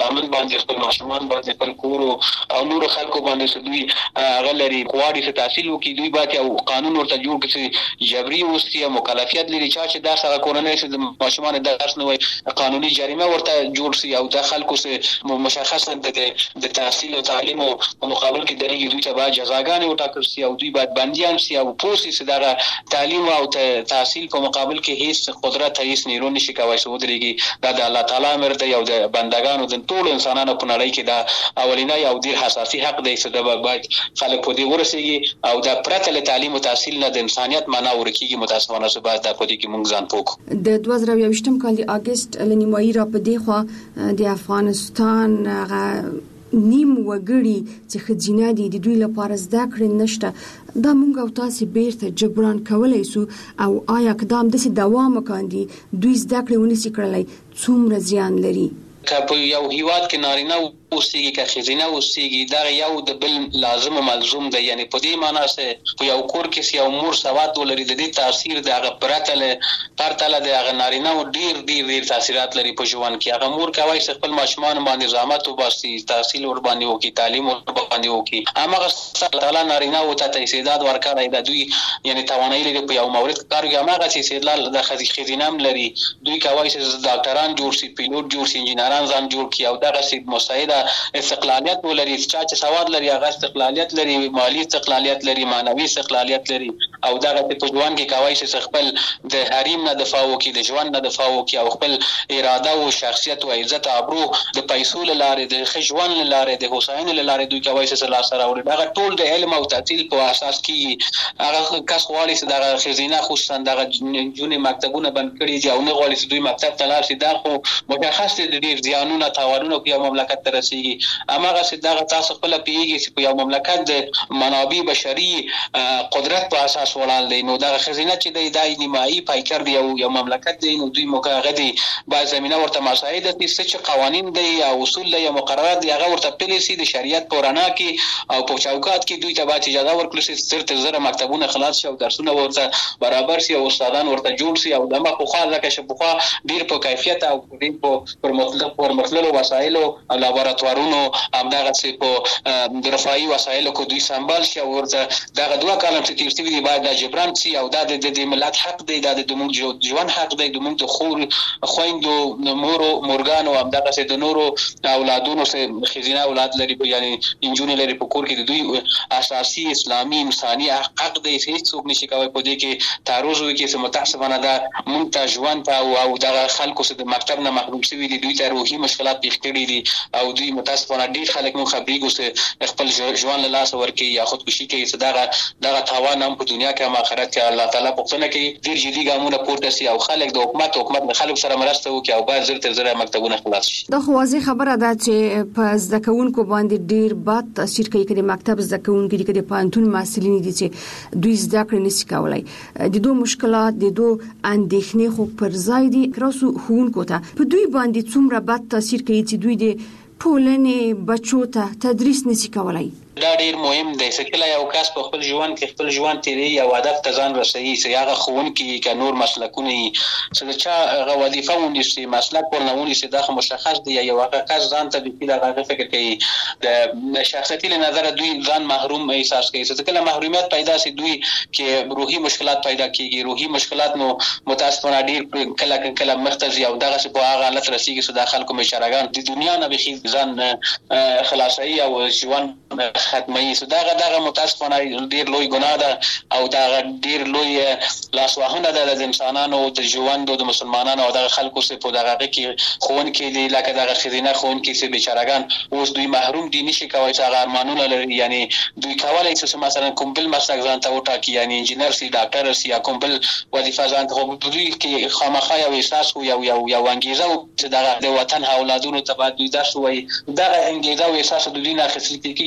زامن باندې خپل ماشومان باندې خپل کور او نور خلکو باندې دوی غلري غواړي چې تحصیل وکړي دوی باید یو قانون ورته جوړ کړي جبري اوسي مکلفیت لري چې دا څنګه کورنۍ چې د ماشومان د درس نه وي قانوني جریمه ورته جوړ شي او د خلکو سره مشخصه د تحصیل او تعلیم او مقابل کې درېږي دوی ته باید جزاګانې وټاکل شي او دوی باید بنديان شي او پوسي چې دا تعلیم او تحصیل په مقابل کې هیڅ قدرت هیڅ نیرو نشي کوي چې ودرېږي دا د الله تعالی امر دی او د بندگانو د ټول انسانانو په نړۍ کې دا اولینی او ډیر حساسي حق دی چې دا باید خلک په دې ورسېږي او دا پرته له تعلیم او تحصیل نه د انسانیت معنا ورکیږي متاسفانه چې باید دا په دې کې موږ ځان پوکو د دوه زره یوویشتم کال د اگست لنیمایي را په دی خو د افغانستان نیم وګړي چې خځینه دي د دوی لپاره زده کړې نشته دا موږ او تاسو بیرته جبران کولای سو او آیا اقدام د سي دوام وکاندي دوی زده کړې ونیسي کړلای څومره زیان لري که په یو هیواد کې نارینه اوسېږي که ښځینه اوسېږي دا یو د بل لازم او ملزوم دی یعنی په دې معنی چې په یو کور کې یو مور سواد ولري د دې تاثیر د هغه پرته له پرته له د هغه نارینه ډیر ډیر ډیر تاثیرات لري په ژوند کې هغه مور کوي چې خپل ماشومان باندې زحمت وباسي تحصیل ور باندې وکړي تعلیم ور باندې وکړي هغه تعالی نارینه او ته استعداد ورکړی د دوی یعنی توانایي لري په یو مورد کار کوي هغه چې استعداد د ښځینه لري دوی کوي چې ډاکټران جوړ شي پیلوټ جوړ شي انجینران ځان جوړ کړي او دغه سي مساعده استقلالیت ولري چې سواد لري هغه استقلالیت لري مالی استقلالیت لري معنوي استقلالیت لري او دغه په ژوند کې کوي چې خپل د حریم نه دفاع وکړي د ژوند نه دفاع وکړي او خپل اراده او شخصیت او عزت او ابرو د پیسو لاره د خجوان لاره د حسین لاره دوی کوي چې لا سره او دغه ټول د علم او تحصیل په اساس کې هغه کس غواړي چې دغه خزینه خصوصا دغه جون مکتبونه بند کړي دي او نه غواړي چې دوی مکتب ته لاړ شي دا خو مشخص دي ډیر زیانونه تاوانونه په یو مملکت ته رسیږي اماغه چې دغه تاسو خپل پیږي چې په یو مملکت د منابع بشري قدرت په اساس ولاړ دی نو دغه خزینه چې د دای نیمایي پایکر دی یو مملکت دی نو دوی موقعه دي باید زمينه ورته مساعده دي چې قوانين دي او اصول دي مقررات دي هغه ورته پالیسي د شریعت په رڼا کې او په چوکاټ کې دوی ته باید اجازه ورکړي چې تر زره مکتبونه خلاص شي او درسونه ورته برابر شي او استادان ورته جوړ شي او دغه په خاله کې شپخوا ډیر په کیفیت او ډیر په مطلق پر مطلق وسایل او لابراتوارونو همدغه چې په د رفاهي وسایلو کو دوی سمبال شي او ورته دغه دوه کالم چې تیر شوي دي باید د جبران شي او د د ملت حق دی د موږ ژوند حق دی د موږ د خور خويندو مورو مورګانو همدغه چې د نورو اولادونو سره خزینه اولاد لري یعنی انجونې لري په کور کې د دوی اساسي اسلامي انساني حق دی چې هیڅوک نشي کوي په دې کې تعرض وکړي چې متاسفانه دا موږ ته ژوند ته او دغه خلکو چې د مکتب نه محروم شوي دي دوی ته روحي مشکلات پیښ کړي دي او دوی متاسفانه ډیر خلک مو خبرېږي چې خپل ژوند له لاس ورکړي یا خودکشي کوي چې دغه دغه تاوان هم په دنیا کې هم آخرت کې الله تعالی پوښتنه کوي ډیر جدي ګامونه پورته سي او خلک د حکومت حکومت له خلکو سره مرسته وکړي او باید زر تر زر مکتبونه خلاص شي دا خو واضح خبره ده چې په زده کوونکو باندې ډیر بد تاثیر کوي کړي مکتب زده کوونکو دي کړي پانتون مسلین دي چې دوی زده کړې نشي کولای د دوه مشکلات د دوه اندېښنې خو پر ځای دي کراسو هونکو ته په دوی باندې څومره بد تاثیر کوي چې دوی د ټولنې بچو ته تدریس نشي کولای دا ډیر مهم دی چې کله یو کس په خپل ژوند کې خپل ژوند تیری یو هدف ته ځان رسوي چې هغه ښوونکي که نور مسلکونه چې چا هغه وظیفه ونیسي مسلک ورنه ونیسي دا مشخص دی یو هغه کس ځان ته د هغه فکر کوي د شخصیتي له نظر دوی ځان محروم احساس کوي چې کله محرومیت پیدا شي دوی کې روحي مشکلات پیدا کیږي روحي مشکلات نو متاسفانه ډیر کله کله مختزي او دغه په هغه حالت رسیږي چې د خلکو مشرګان د دنیا نه به ځان خلاصي او ژوند ختمي سو دغه دغه متاسفانه ډیر لوی ګناه ده او دغه ډیر لوی لاسوهنه ده د انسانانو د ژوند د مسلمانانو او د خلکو څخه په دغه کې خون کې دي لکه دغه خزینه خون کې چې بیچارهګان اوس دوی محروم دي نشي کوي چې هغه ارمانونه لري یعنی دوی کولای شي مثلا کوم بل مسلک ځان ته وټاکي یعنی انجینر سي ډاکټر سي یا کوم بل وظیفه ځان ته خو دوی کې خامخا یو احساس یو یو یو انګیزه چې دغه د وطن اولادونو ته باید دوی درس وایي دغه انګیزه او احساس د دوی نه خصل کېږي د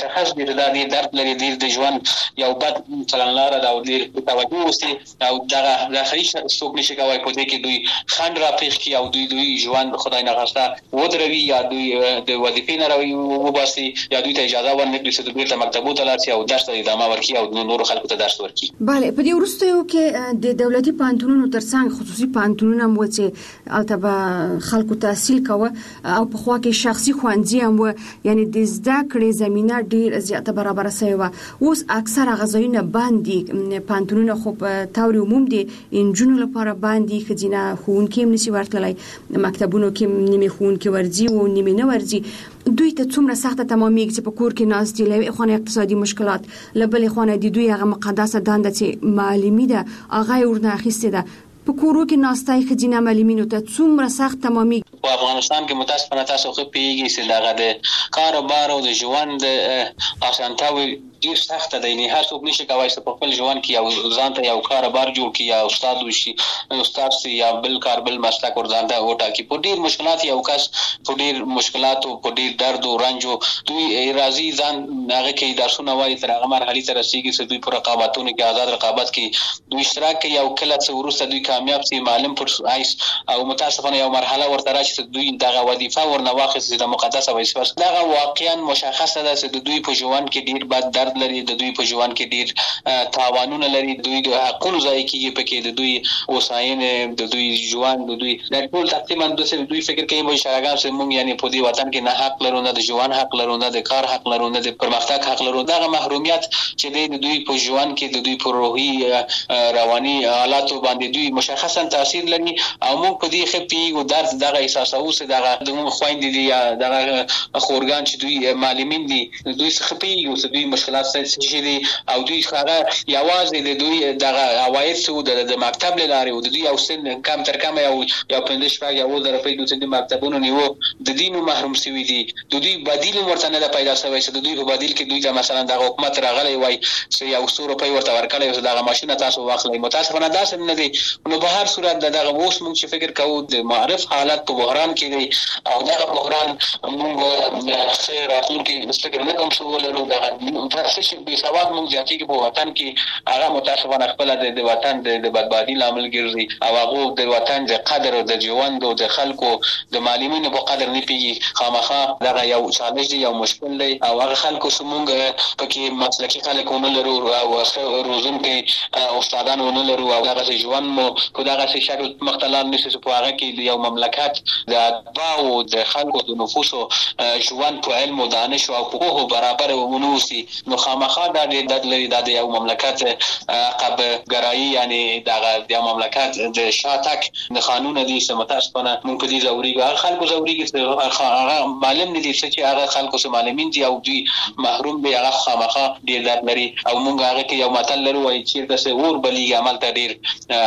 مشخص دي دا د درد لري د ژوند یو بد چلنلاره دا د توجه وستي او دا د اخري څوک نشي کوي په دې کې دوی خند را پیښ کی او دوی دوی ژوند خدای نه غوښته ودروي یا دوی د وظیفې نه راوي وباسي یا دوی ته اجازه ورنکړي چې دوی ته مکتبو ته لاړ شي او درس ته ادامه ورکړي او نور خلکو ته درس ورکړي. بله په دې وروستیو کې د دولتي پوهنتونونو ترڅنګ خصوصي پوهنتونونه مو چې البته خلکو تحصیل کوه او په خوا کې شخصي ښوونځي هم و، یعنی د زده کړې زمينه ډیر زیاته برابر شوی و. اوس اکثره غځایونه باندې پوهنتونونه خو په تور عموم دي انجونو لپاره باندې خځینه ښوونکي هم نشي ورتللی، مکتبونو کې نیمه ښوونکي ورځي او نیمه نه ورځي. دوی ته څومره سخته تمامېږي چې په کور کې ناست دي، له خونه اقتصادي مشکلات، له بلې خونه د دوی هغه مقدسه دنده چې معلمي ده هغه ورنه اخیستې ده. په کورو کې ناستای خځینه معلمینو ته څومره سخت تمامېږي. په افغانستان کې متاسفانه تاسو خو پیږي چې دغه د کاروبار او د ژوند اسانتاوي ډیر سخت دی، نه هر څوک نشي کولی چې په خپل ژوند کې یو ځان ته یو کاروبار جوړ کړي یا استاد وشي، استاد سي یا بل کار بل مسلک ورځان ته وټاکي. په ډیر مشکلات یو کس په ډیر مشکلات او په ډیر درد او رنج دوی راضي ځان هغه کې درسونه وایي تر هغه مرحله ته رسیږي چې دوی پر رقابتونو کې آزاد رقابت کې دوی اشتراک کوي او کله چې ورسته دوی کامیاب سي معلم پر آیس او متاسفانه یو مرحله ورته راشي چې دوی دغه وظیفه ورنه واخیستي د مقدسه وظیفه دغه واقعا مشخصه ده چې دوی په ژوند کې ډیر بد درد لري، د دوی په ژوند کې ډیر تاوانونه لري، دوی د حقوقو ځای کې پکې د دوی وساین د دوی ژوند د دوی د ټول تقریبا د دوی فکر کوي چې شاګان چې موږ یعنی په دې وطن کې نه حق لرو، نه د ژوند حق لرو، نه د کار حق لرو، نه د پرمختګ حق لرو. دغه محرومیت چې د دوی په ژوند کې د دوی په روحي رواني حالاتو باندې دوی مشخصا تاثیر لري او موږ په دې خپي او درد دغه احساس او چې دغه د موږ خويندې دي یا دغه خورګان چې دوی معلمین دي دوی خپي او چې دوی مشکلات شي دي او دوی ښه یوازې د دوی دغه عواید سو د مکتب لاري او د دوی او سن کم تر کم یو یو پندش فاګ یو د روپۍ د مکتبونو نیو د دینو محروم شوی دي. د دوی بدیل ورته نه پیدا شوی چې د دوی په بدیل کې دوی ته مثلا د حکومت راغلی وای چې یو څو روپۍ ورته ورکړي او دغه ماشين تاسو واخلئ. متاسفانه داسې نه دي. نو په هر صورت دغه اوس موږ چې فکر کوو د معرف حالت په بحران کې دی او دغه بحران موږ خیر راتلونکي مستقر نه کوم څه ولرو. دغه تاسو به سواد موږ ځاتې کې په وطن کې هغه متاسفانه خپل د وطن د بدبادي لامل ګرځي او هغه د وطن د قدر او د ژوند او د خلکو د معلمینو په قدر نه پیږي. خامخا دغه یو چالش دی، یو مشکل دی او هغه خلکو سمونګ پکې مسلکي خلکونه لرو او روزونکي استادانو نه لرو او هغه ژوند مو په دغه شکل مختلف نشي په هغه کې یو مملکت د اتباع او د خلکو د نفوسو ژوند په علم او دانش او حقوقو برابر ونوسي. نو خامخا دا د لري د یو مملکت عقب ګرایي یعنی دغه د مملکت د شاتک د قانون دي چې متاسفانه مونږ په دې زوري هغه خلکو زوري چې هغه معلم نه دي چې هغه خلکو چې معلمین دي او دوی محروم دي هغه خامخا ډیر درد لري او مونږ هغه کې یو متل لرو وایي چې د څه اور بلیږي عمل ته ډیر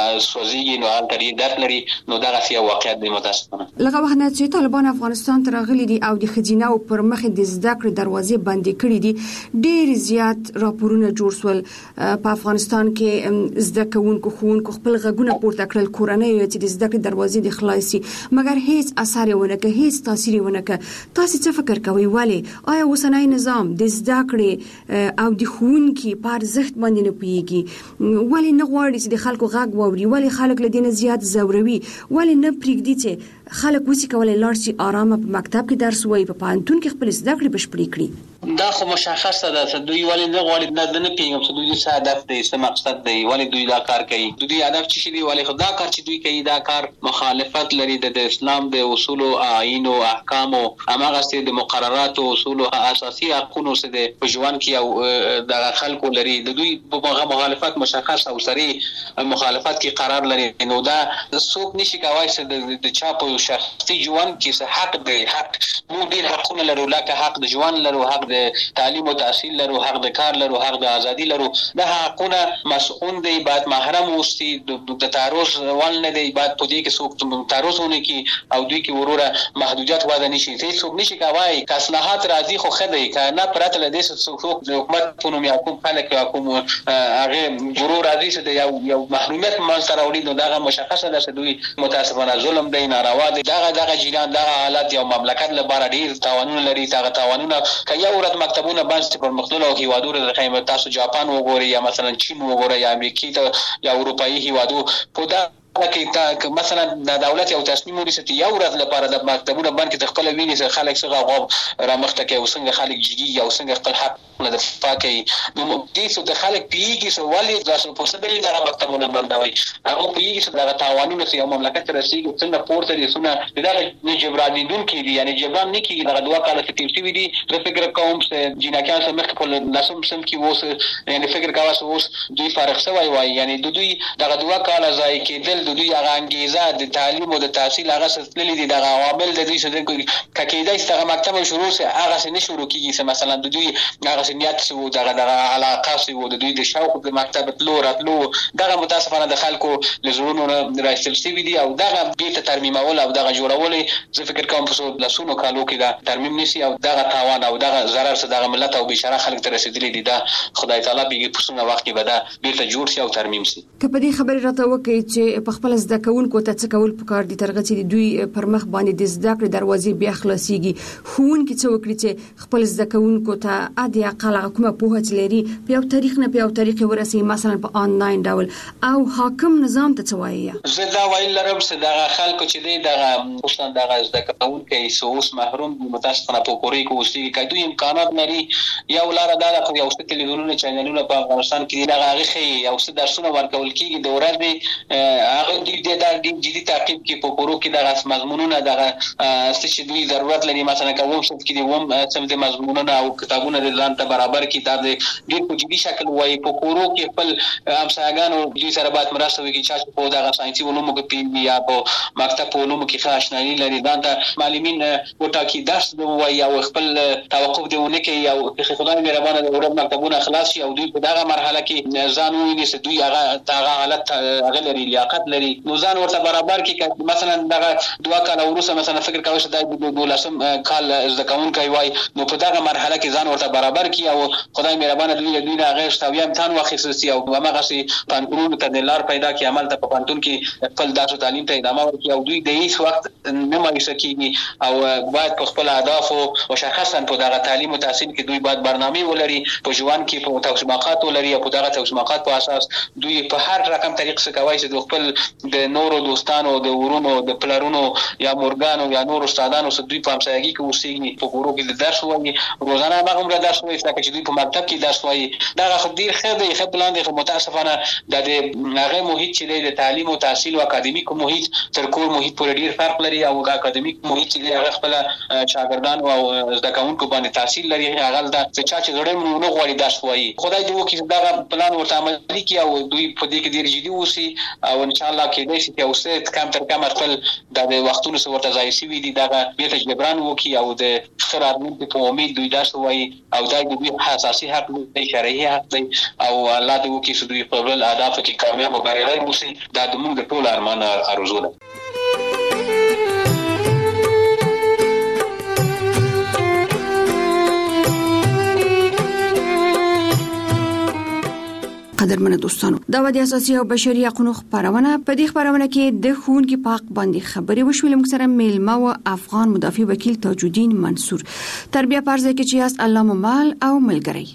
سوځي نو هغه ډیر درد لري. نو دغه سی واقعیت دی متاسفانه. لکه وخت نه چې طالبان افغانستان ته راغلي دي او د خځینه او پر مخ د زده کړې دروازې بندې کړې دي، ډیر زیات راپورونه جوړ سول په افغانستان کې زده کوونکو خوونکو خپل غږونه پورته کړل، کورنۍ چې د زده کړې دروازې د خلاصي مګر هیڅ اثر ونه کوي، هیڅ تاثیر ونه کوي. تاسو څه فکر کوئ ولی آیا اوسنۍ نظام د زده کړې او د خوونکي په ارزښت باندې نه پوهیږي؟ ولی نه غواړي چې د خلکو غږ واوري؟ ولی خلک له دې نه زیات زوروي؟ ولی نه پرېږدي چې خلک وسی کولای لاړ شي آرامه په مکتب کې درس وایي، په پوهنتون کې خپل زده کړې بشپړې کړي؟ دا خو مشخصه ده چې دوی ولې نه غواړي نه نه پیږم چې دوی څه هدف دی څه مقصد دی ولې دوی دا کار کوي. دوی هدف څه شي دی ولې خدا کار چې دوی کوي دا کار مخالفت لري د اسلام د اصول او آیین او احکام او هغه څه د مقررات او اصول او اساسي حقوقو سره د ژوند کې او د خلکو لري. د دوی په مخالفت مشخص او سری مخالفت کې قرار لري. نو دا څوک نشي کوي چې د چا په شخصي ژوند کې حق دی. حق موږ ډیر حقونه لرو لکه حق د ژوند لرو، حق د تعلیم او تحصیل لرو، حق د کار لرو، حق د ازادي لرو. دا حقونه مسؤون دی باید محرم اوسي د تعرض ول نه دی باید په دې کې څوک تعرض ونه کی او دوی کې وروره محدودیت واده نشي. څوک نشي کوي که اصلاحات راځي خو خدای کنه پرته له دې څوک د حکومت په نوم یا کوم خلک یا کوم هغه ضرور راځي چې یو یو محرومیت منځ ته راوړي. نو دا مشخصه ده چې دوی متاسفانه ظلم دی، ناروا دی. دا دغه جیران دغه حالت یو مملکت لپاره ډیر تاوانونه لري. دا تاوانونه که یو ورځ مکتبونه باندې پر مختلفو هیوادونو د خیمه تاسو جاپان وګورئ یا مثلا چین وګورئ یا امریکای ته یا اروپאי هیوادو په دا کې مثلا د دولت یو تصمیم ونیسي یو ورځ لپاره د مکتبونو باندې د خپل ویني سره خلک څنګه غواب را مخته کوي او څنګه خلک جدي او څنګه خپل حق نه دفاع کوي نو دې څه د خلک پیږي سو ولې تاسو په څه ډول د مکتبونو باندې هغه پیږي چې د قوانینو سره مملکت رسیدي څنګه پورته دي څنګه دا نه جبران دي کیږي یعنی جبران نه کیږي دا دوه کاله کې تیر شوی دي د فکر کوم چې جناکان سره مخ په لاسم سم کې ووس یعنی فکر کاوه اوس دوی فارغ شوی وای یعنی د دوی دغه دوه کاله ځای کېدل د دوی هغه انګیزه د تعلیم او د تحصیل هغه ستللی دي دغه عوامل د دوی سره کېدای چې دغه مکتب شروع سي هغه څه نه شروع کیږي مثلا د دوی هغه نیت سو دغه دغه علاقه سو د دوی د شوق د مکتب تلو راتلو دغه متاسفانه د خلکو لزرونو راځل سي دي او دغه بیت ترمیمول او دغه جوړول زه فکر کوم په لاسونو کالو کې دا ترمیم نشي او دغه تاوان او دغه ضرر سره دغه ملت او بشاره خلک ته رسیدلي دي دا خدای تعالی به په څونه وخت کې به دا بیرته جوړ شي او ترمیم شي که په دې خبره راته وکړي چې په خپل زده کوونکو ته څه کول پکار دي ترغه چې دوی پر مخ باندې د زده کړې دروازې بیا خلاصيږي خون کې څه وکړي چې خپل زده کوونکو ته ادي اقل کومه پوهه لري په یو تاریخ نه په یو تاریخ ورسي مثلا په آنلاین ډول او حاکم نظام ته څه وایي زه دا ویل لرم چې دغه خلکو چې دی دغه خصوصا دغه زده کوونکو سوس محروم دي متاسفانه په کوري کې اوسېږي که دوی امکانات لري یا ولاره دا د یو څه تلویزیونونه چینلونه په افغانستان کې دغه هغه خي یو څه درسونه ورکول کیږي د ورځې هغه د د جدي تعقیب کې په کورو کې دغه مضمونونه دغه څه دوی ضرورت لري مثلا کوم څه کې دی وم سم د مضمونونه او کتابونه د ځان ته برابر کتاب دی ډېر په جدي شکل وایي په کورو کې خپل همسایګانو دوی سره باید مرسته وکړي چې په دغه ساينسي علومو کې پیل یا په مکتب په علومو کې ښه آشنایي لري دا ته معلمین وټاکي درس وایي او خپل توقف دیونه کوي او خدای مهربانه د ورځ مکتبونه خلاص شي او دوی په دغه مرحله کې ځان ویني چې دوی هغه دغه حالت هغه لري لیاقت لري نو ځان ورته برابر کې مثلا دغه دوه کاله وروسته مثلا فکر کوي چې د دولسم کال زده کوونکی وای نو په دغه مرحله کې ځان ورته برابر کی او خدای مهربانه دوی دوی هغه شتاوی امتحان واخیستي او هغه سي پانتون ته د لار پیدا کی عمل ته په پانتون کې خپل داسو تعلیم ته ادامه ورکړي او دوی د هیڅ وخت نه مایوسه کیږي او باید په خپل اهداف او مشخصا په دغه تعلیم او تحصیل کې دوی باید برنامه ولري په ژوند کې په توسماقات ولري او په دغه توسماقات په اساس دوی په هر رقم طریق څخه کوي چې خپل د نورو دوستانو د ورونو د پلارونو یا مورګانو یا نورو استادانو سره دوی په همسایګي کې اوسېږي په کورو کې د درس وایي روزانه هغه عمر درس وایي چې دوی په مکتب کې درس وایي دا خو ډیر ښه دی ښه پلان دی خو متاسفانه د هغه محیط چې د تعلیم او تحصیل او اکاډمیک محیط تر کور محیط پورې ډیر فرق لري او د اکاډمیک محیط چې هغه خپل شاګردان او زده کوونکو باندې تحصیل لري هغه د چا چې غړم نه غواړي درس وایي خدای دې وکړي دا پلان ورته عملي کړي او دوی په دې کې ډیر جدي اوسي او ان شاء الله کې دې چې اوسه کم تر کم خپل د وختونو سره ورته ځای شي دي دا به تجربران وکي او د خرارمن په امید دوی درس وایي او دا د دوی حساسي حق دی شرعي حق دی او الله دې وکړي چې دوی په خپل اهداف کې کامیاب او بریالي اوسي دا د موږ د ټول ارمان ارزو ده قدرمن دوستانو دا د اساسي او بشري حقوقو خبرونه په دې خبرونه کې د ښوونکي په حق باندې خبري وشول موږ سره میلمه او افغان مدافع وکیل تاج الدین منصور تربیه پرځه کې چې اس علامه مال او ملګری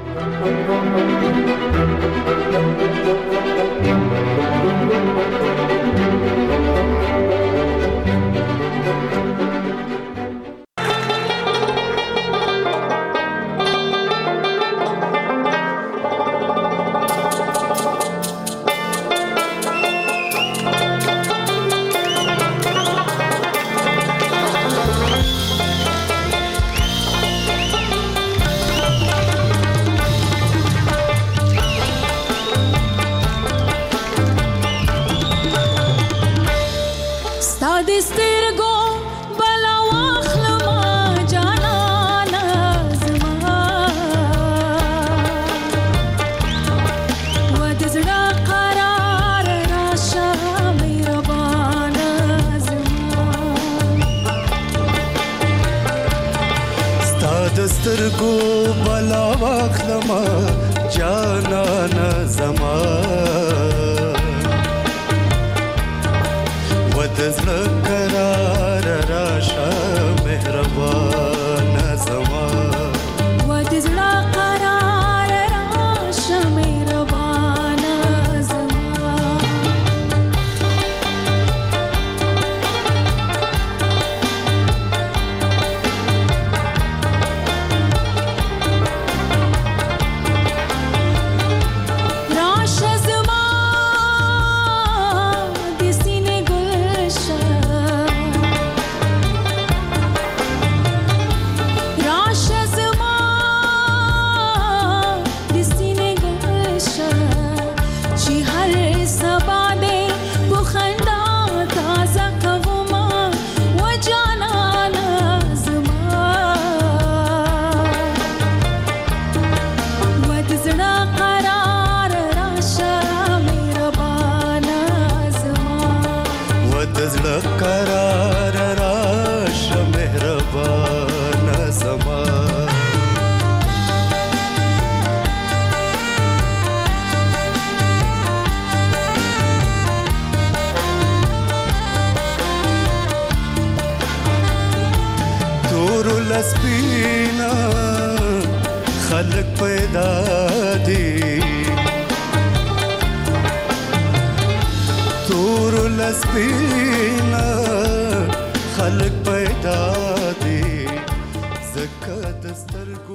دسترګو بلا واخلما جانانا زما ودزړه قرار راشه مهربان زما خلق پیدا دي تور لسبینا خلق پیدا